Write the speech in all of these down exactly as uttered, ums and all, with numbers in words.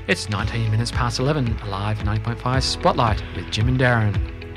It's nineteen minutes past eleven, a live ninety point five Spotlight with Jim and Darren.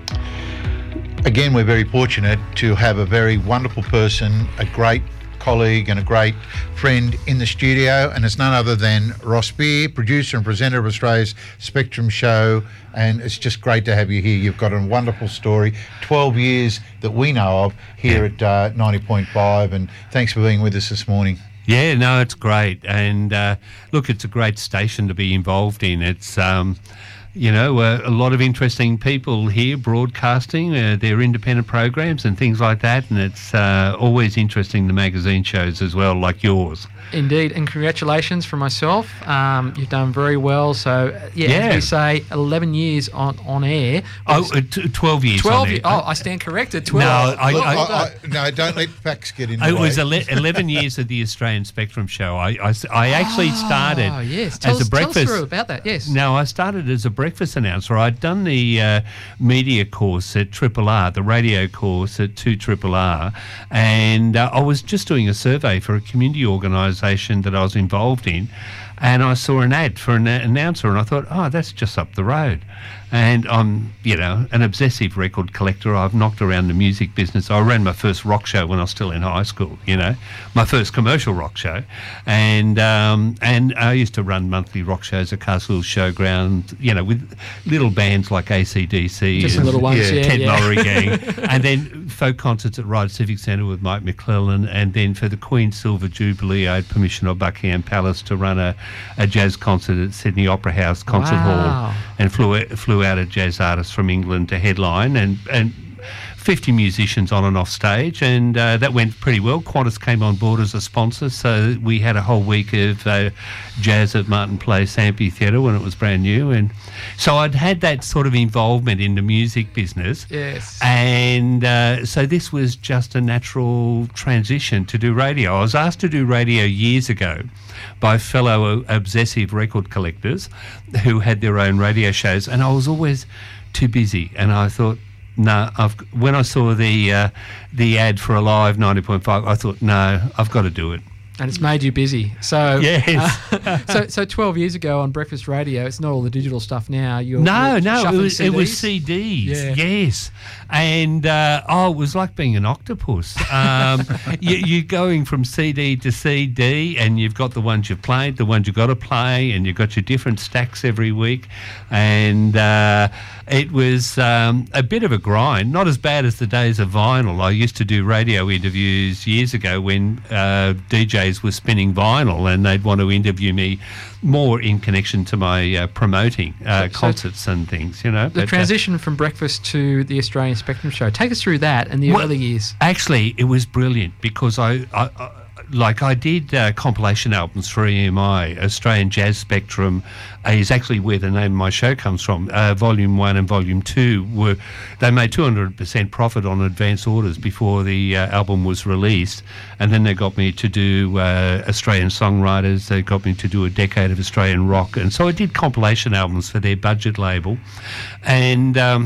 Again, we're very fortunate to have a very wonderful person, a great colleague and a great friend in the studio, and it's none other than Ross Beer, producer and presenter of Australia's Spectrum show, and it's just great to have you here. You've got a wonderful story, twelve years that we know of here at uh, ninety point five, and thanks for being with us this morning. Yeah, no, it's great, and uh, look, it's a great station to be involved in. It's um, you know, uh, a lot of interesting people here broadcasting uh, their independent programs and things like that, and it's uh, always interesting, the magazine shows as well, like yours. Indeed, and congratulations from myself. Um, you've done very well. So, yeah, Yeah. as we say, eleven years on, on air. Oh, uh, t- twelve years twelve on years. air. Oh, I stand corrected. twelve. No, I- Look, I- I, I, no, don't let facts get in the It way. was ele- eleven years of the Australian Spectrum show. I, I, I actually started Oh, yes. Tell, as us, a breakfast. tell us through about that, yes. No, I started as a breakfast announcer. I'd done the uh, media course at Triple R, the radio course at two Triple R, and uh, I was just doing a survey for a community organisation that I was involved in, and I saw an ad for an announcer, and I thought, oh, that's just up the road. And I'm, you know, an obsessive record collector. I've knocked around the music business. I ran my first rock show when I was still in high school, you know, my first commercial rock show. And um, and I used to run monthly rock shows at Castle Hill Showground, you know, with little bands like A C D C. Just the and little ones, yeah, Ted yeah. Lowry Gang. And then folk concerts at Ryde Civic Centre with Mike McClellan. And then for the Queen's Silver Jubilee, I had permission of Buckingham Palace to run a, a jazz concert at Sydney Opera House Concert Wow. Hall, and flew flew out a jazz artist from England to headline, and and fifty musicians on and off stage, and uh, that went pretty well. Qantas came on board as a sponsor, so we had a whole week of uh, jazz at Martin Place Amphitheatre when it was brand new, and so I'd had that sort of involvement in the music business. Yes. And uh, so this was just a natural transition to do radio. I was asked to do radio years ago by fellow obsessive record collectors who had their own radio shows, and I was always too busy, and I thought, no, I've, when I saw the uh, the ad for Alive ninety point five, I thought, no, I've got to do it. And it's made you busy. So, Yes. uh, so, so twelve years ago on Breakfast Radio, it's not all the digital stuff now. You're, No, you're no, it shuffling was, it was C Ds. C Ds. Yeah. Yes. And, uh, oh, it was like being an octopus. Um, you, you're going from C D to C D, and you've got the ones you've played, the ones you've got to play, and you've got your different stacks every week. And uh, it was um, a bit of a grind, not as bad as the days of vinyl. I used to do radio interviews years ago when uh, D Js were spinning vinyl, and they'd want to interview me more in connection to my uh, promoting uh, So- concerts and things, you know. The But, uh, transition from Breakfast to the Australian Spectrum show. Take us through that and the Well, early years. Actually, it was brilliant because I, I, I like I did uh, compilation albums for E M I. Australian Jazz Spectrum uh, is actually where the name of my show comes from. Uh, volume one and Volume two were they made two hundred percent profit on advance orders before the uh, album was released, and then they got me to do uh, Australian songwriters. They got me to do a decade of Australian rock, and so I did compilation albums for their budget label, and. Um,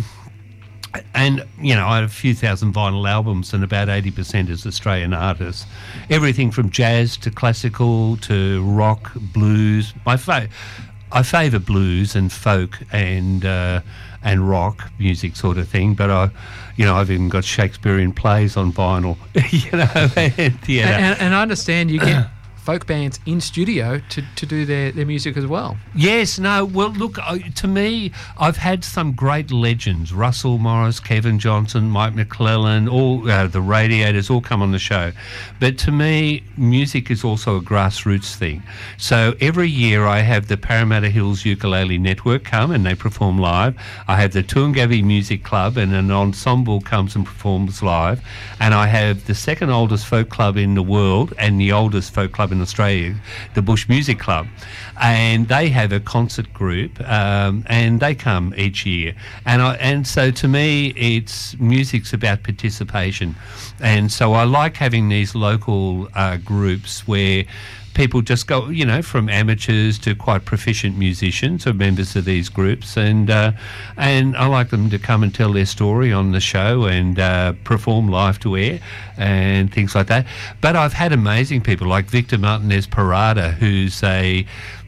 And, you know, I had a few thousand vinyl albums, and about eighty percent is Australian artists. Everything from jazz to classical to rock, blues. My fa- I favour blues and folk and uh, and rock music sort of thing, but I, you know, I've even got Shakespearean plays on vinyl, you know. and, you know. And, and I understand you get folk bands in studio to, to do their, their music as well. Yes, no, well, look, uh, to me, I've had some great legends, Russell Morris, Kevin Johnson, Mike McClellan, all uh, the Radiators, all come on the show. But to me, music is also a grassroots thing. So every year I have the Parramatta Hills Ukulele Network come and they perform live. I have the Toongavi Music Club and an ensemble comes and performs live. And I have the second oldest folk club in the world and the oldest folk club in Australia, the Bush Music Club, and they have a concert group, um, and they come each year. And I, and so to me, it's music's about participation, and so I like having these local uh, groups where people just go, you know, from amateurs to quite proficient musicians or members of these groups, and uh, and I like them to come and tell their story on the show and uh, perform live to air and things like that. But I've had amazing people like Victor Martinez Parada, who's a, well,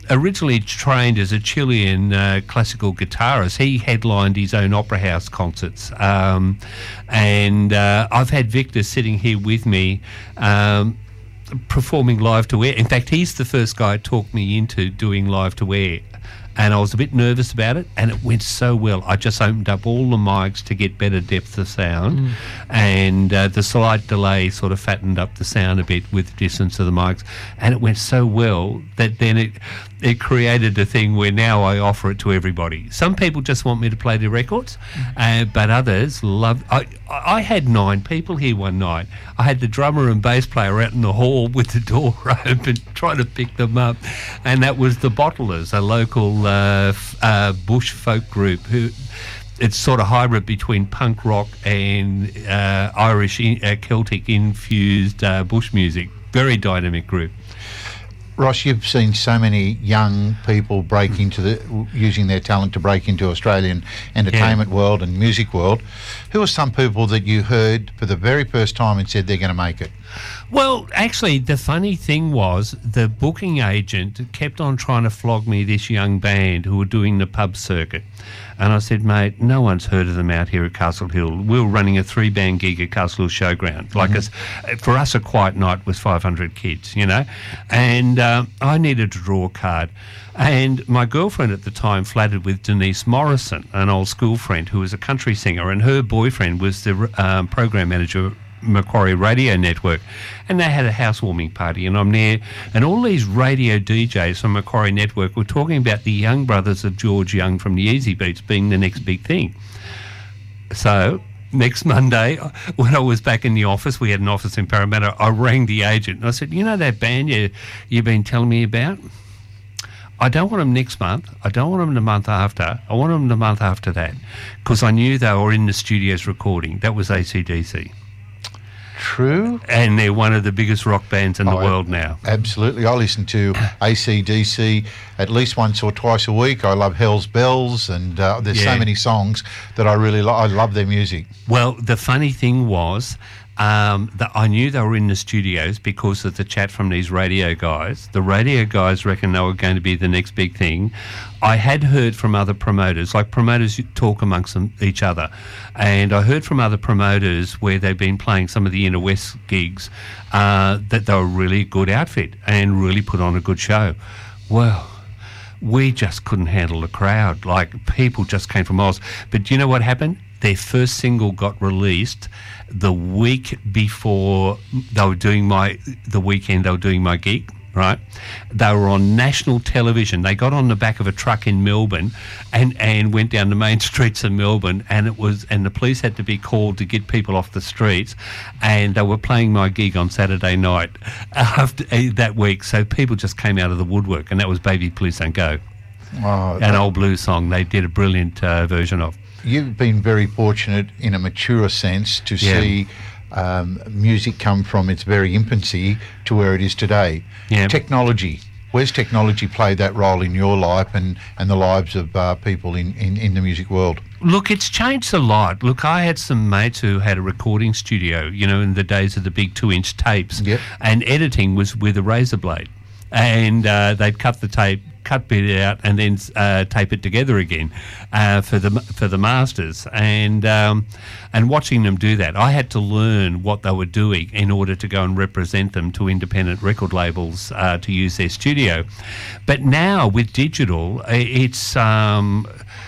originally trained as a Chilean uh, classical guitarist. He headlined his own opera house concerts. Um, and uh, I've had Victor sitting here with me um, performing live to air. In fact, he's the first guy who talked me into doing live to air. And I was a bit nervous about it, and it went so well. I just opened up all the mics to get better depth of sound, mm. and uh, the slight delay sort of fattened up the sound a bit with the distance of the mics, and it went so well that then it it created a thing where now I offer it to everybody. Some people just want me to play their records, mm. uh, but others love... I, I had nine people here one night. I had the drummer and bass player out in the hall with the door open trying to pick them up, and that was the Bottlers, a local uh, f- uh, bush folk group who... It's sort of hybrid between punk rock and uh, Irish, in, uh, Celtic infused uh, bush music. Very dynamic group. Ross, you've seen so many young people break into the, using their talent to break into Australian entertainment yeah. world and music world. Who are some people that you heard for the very first time and said they're going to make it? Well, actually, the funny thing was the booking agent kept on trying to flog me this young band who were doing the pub circuit. And I said, mate, no one's heard of them out here at Castle Hill. We were running a three-band gig at Castle Hill Showground. Like, mm-hmm. a, for us, a quiet night was five hundred kids, you know. And uh, I needed to draw a card. And my girlfriend at the time flattered with Denise Morrison, an old school friend who was a country singer, and her boyfriend was the um, program manager of Macquarie Radio Network, and they had a housewarming party, and I'm there, and all these radio D Js from Macquarie Network were talking about the young brothers of George Young from the Easy Beats being the next big thing. So next Monday, when I was back in the office, we had an office in Parramatta, I rang the agent and I said, you know that band you, you've been telling me about? I don't want them next month. I don't want them the month after. I want them the month after that, because I knew they were in the studios recording. That was A C D C. True. And they're one of the biggest rock bands in the oh, world now. Absolutely. I listen to A C D C at least once or twice a week. I love Hell's Bells, and uh, there's yeah. so many songs that I really like. I love their music. Well, the funny thing was um, that I knew they were in the studios because of the chat from these radio guys. The radio guys reckon they were going to be the next big thing. I had heard from other promoters, like promoters talk amongst them, each other, and I heard from other promoters where they've been playing some of the Inner West gigs uh, that they were really a good outfit and really put on a good show. Well, we just couldn't handle the crowd. Like, people just came from miles. But do you know what happened? Their first single got released the week before they were doing my, the weekend they were doing my gig. Right, they were on national television. They got on the back of a truck in Melbourne, and, and went down the main streets of Melbourne, and it was and the police had to be called to get people off the streets, and they were playing my gig on Saturday night after uh, that week. So people just came out of the woodwork, and that was "Baby Please Don't Go," oh, an old blues song. They did a brilliant uh, version of. You've been very fortunate in a mature sense to yeah. see um, music come from its very infancy to where it is today. Yeah. Technology. Where's technology played that role in your life and, and the lives of uh, people in, in, in the music world? Look, it's changed a lot. Look, I had some mates who had a recording studio, you know, in the days of the big two-inch tapes, yep. and editing was with a razor blade. And uh, they'd cut the tape, cut bit out, and then uh, tape it together again uh, for the for the masters. And um, and watching them do that, I had to learn what they were doing in order to go and represent them to independent record labels uh, to use their studio. But now with digital, it's um,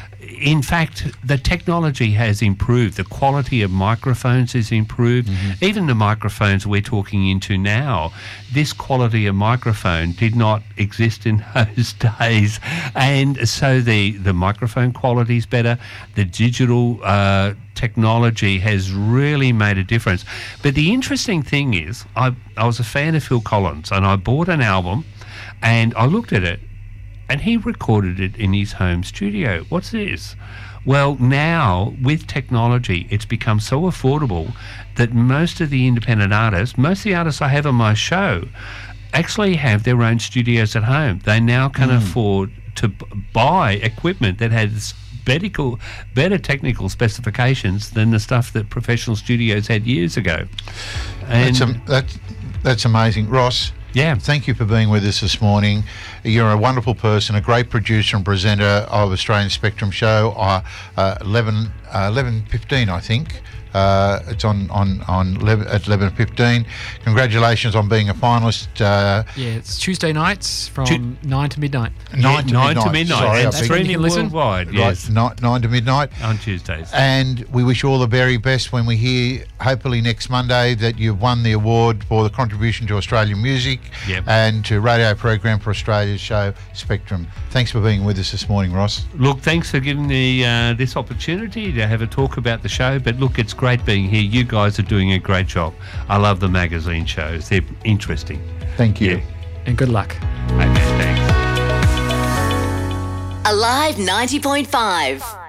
in fact, the technology has improved. The quality of microphones has improved. Mm-hmm. Even the microphones we're talking into now, this quality of microphone did not exist in those days. And so the, the microphone quality is better. The digital uh, technology has really made a difference. But the interesting thing is, I, I was a fan of Phil Collins, and I bought an album, and I looked at it, and he recorded it in his home studio. What's this? Well, now, with technology, it's become so affordable that most of the independent artists, most of the artists I have on my show, actually have their own studios at home. They now can mm. afford to b- buy equipment that has better, better technical specifications than the stuff that professional studios had years ago. And that's, um, that's, that's amazing. Ross, Yeah. Thank you for being with us this morning. You're a wonderful person, a great producer and presenter of Australian Spectrum Show, uh, uh, eleven, uh, eleven fifteen, I think. Uh, it's on, on, on eleven, at eleven fifteen. Congratulations on being a finalist. Uh, Yeah, it's Tuesday nights from Tu- nine to midnight. nine, Yeah, to nine midnight. to midnight. Sorry, and I beg- You streaming can listen. worldwide. Yes. Right, nine, nine to midnight. On Tuesdays. And we wish you all the very best when we hear, hopefully next Monday, that you've won the award for the contribution to Australian music Yep. and to Radio Program for Australia's show Spectrum. Thanks for being with us this morning, Ross. Look, thanks for giving me uh, this opportunity to have a talk about the show. But look, it's great being here. You guys are doing a great job. I love the magazine shows. They're interesting. Thank you. Yeah. And good luck. Okay, thanks. Alive ninety point five.